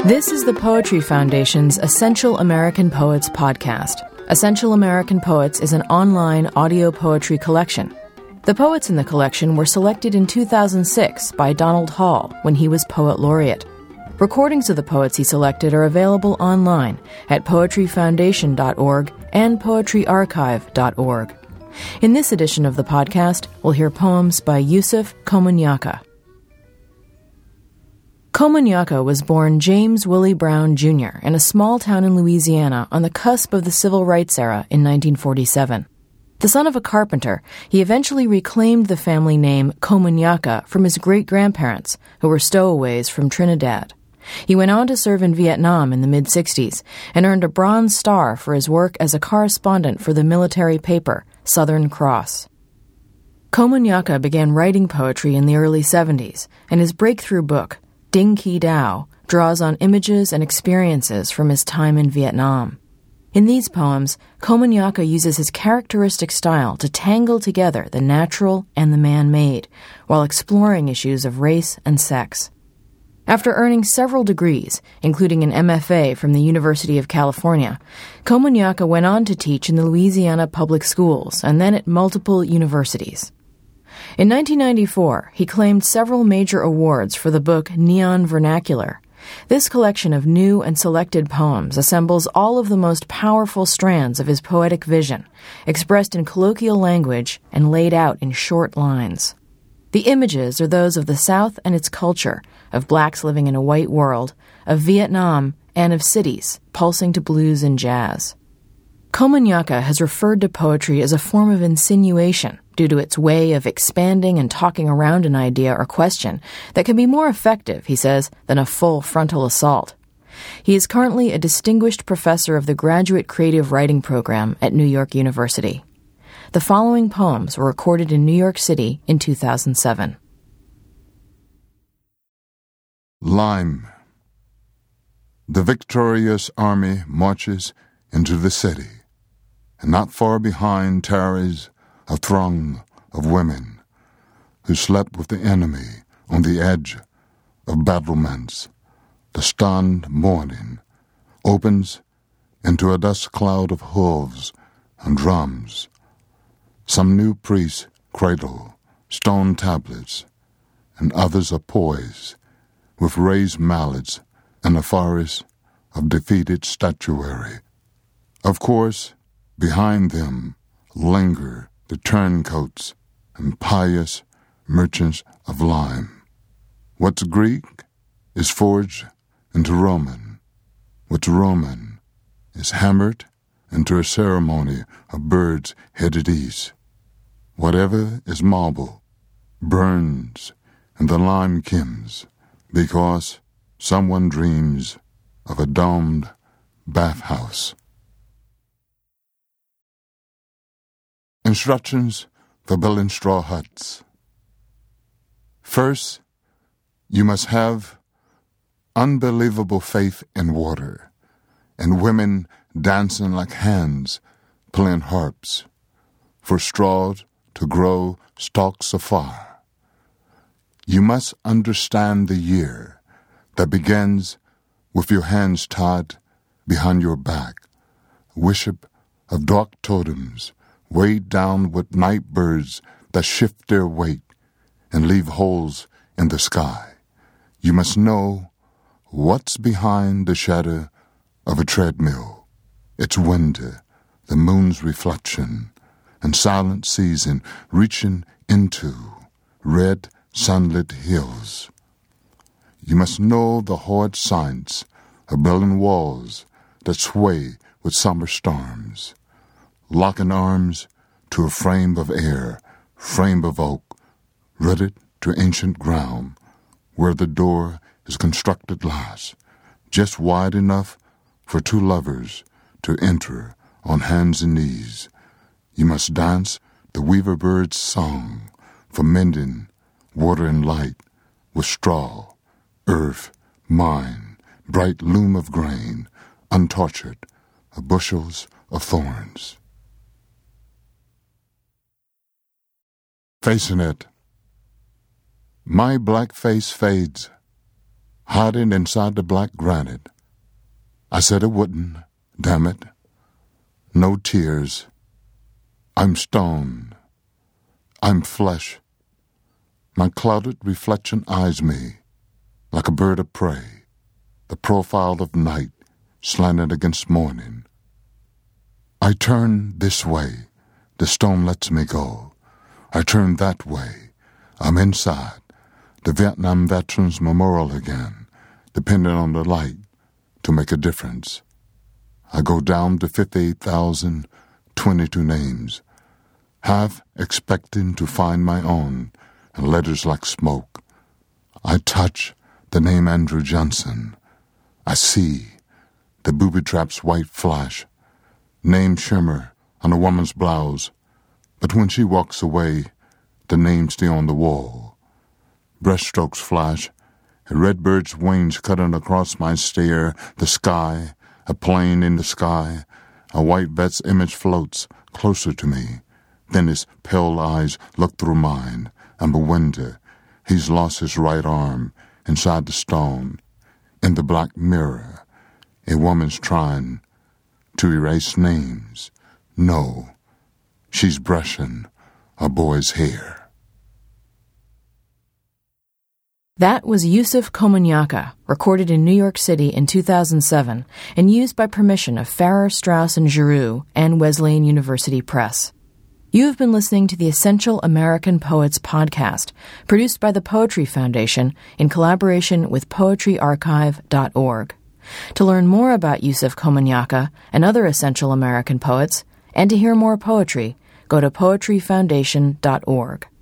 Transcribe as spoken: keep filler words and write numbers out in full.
This is the Poetry Foundation's Essential American Poets podcast. Essential American Poets is an online audio poetry collection. The poets in the collection were selected in two thousand six by Donald Hall when he was Poet Laureate. Recordings of the poets he selected are available online at poetry foundation dot org and poetry archive dot org. In this edition of the podcast, we'll hear poems by Yusuf Komunyakaa. Komunyakaa was born James Willie Brown Junior in a small town in Louisiana on the cusp of the Civil Rights era in nineteen forty-seven. The son of a carpenter, he eventually reclaimed the family name Komunyakaa from his great-grandparents, who were stowaways from Trinidad. He went on to serve in Vietnam in the mid-sixties and earned a Bronze Star for his work as a correspondent for the military paper, Southern Cross. Komunyakaa began writing poetry in the early seventies, and his breakthrough book, Ding Qui Dao, draws on images and experiences from his time in Vietnam. In these poems, Komunyakaa uses his characteristic style to tangle together the natural and the man-made, while exploring issues of race and sex. After earning several degrees, including an M F A from the University of California, Komunyakaa went on to teach in the Louisiana public schools and then at multiple universities. In nineteen ninety-four, he claimed several major awards for the book Neon Vernacular. This collection of new and selected poems assembles all of the most powerful strands of his poetic vision, expressed in colloquial language and laid out in short lines. The images are those of the South and its culture, of blacks living in a white world, of Vietnam, and of cities pulsing to blues and jazz. Komunyakaa has referred to poetry as a form of insinuation due to its way of expanding and talking around an idea or question that can be more effective, he says, than a full frontal assault. He is currently a distinguished professor of the Graduate Creative Writing Program at New York University. The following poems were recorded in New York City in two thousand seven. Lime. The victorious army marches into the city, and not far behind tarries a throng of women who slept with the enemy on the edge of battlements. The stunned morning opens into a dust cloud of hooves and drums. Some new priests cradle stone tablets, and others are poised with raised mallets in a forest of defeated statuary. Of course, behind them linger the turncoats and pious merchants of lime. What's Greek is forged into Roman. What's Roman is hammered into a ceremony of birds headed east. Whatever is marble burns in the lime kilns because someone dreams of a domed bathhouse. Instructions for building straw huts. First, you must have unbelievable faith in water and women dancing like hands playing harps for straw to grow stalks afar. You must understand the year that begins with your hands tied behind your back, worship of dark totems weighed down with night birds that shift their weight and leave holes in the sky. You must know what's behind the shadow of a treadmill, its window, the moon's reflection, and silent season reaching into red sunlit hills. You must know the hard science of building walls that sway with summer storms, locking arms to a frame of air, frame of oak, rooted to ancient ground, where the door is constructed last, just wide enough for two lovers to enter on hands and knees. You must dance the weaver bird's song for mending water and light with straw, earth, mine, bright loom of grain, untortured of bushels of thorns. Facing it. My black face fades, hiding inside the black granite. I said it wouldn't, damn it. No tears. I'm stone. I'm flesh. My clouded reflection eyes me like a bird of prey, the profile of night slanted against morning. I turn this way, the stone lets me go. I turn that way, I'm inside, the Vietnam Veterans Memorial again, depending on the light to make a difference. I go down to fifty-eight thousand twenty-two names, half expecting to find my own in letters like smoke. I touch the name Andrew Johnson. I see the booby trap's white flash, name shimmer on a woman's blouse, but when she walks away, the name still on the wall. Breaststrokes flash, a red bird's wings cutting across my stare, the sky, a plane in the sky, a white vet's image floats closer to me. Then his pale eyes look through mine. I'm a wonder. He's lost his right arm inside the stone. In the black mirror, a woman's trying to erase names. No, she's brushing a boy's hair. That was Yusef Komunyakaa, recorded in New York City in two thousand seven and used by permission of Farrar, Straus and Giroux and Wesleyan University Press. You have been listening to the Essential American Poets podcast, produced by the Poetry Foundation in collaboration with poetry archive dot org. To learn more about Yusef Komunyakaa and other Essential American poets, and to hear more poetry, go to poetry foundation dot org.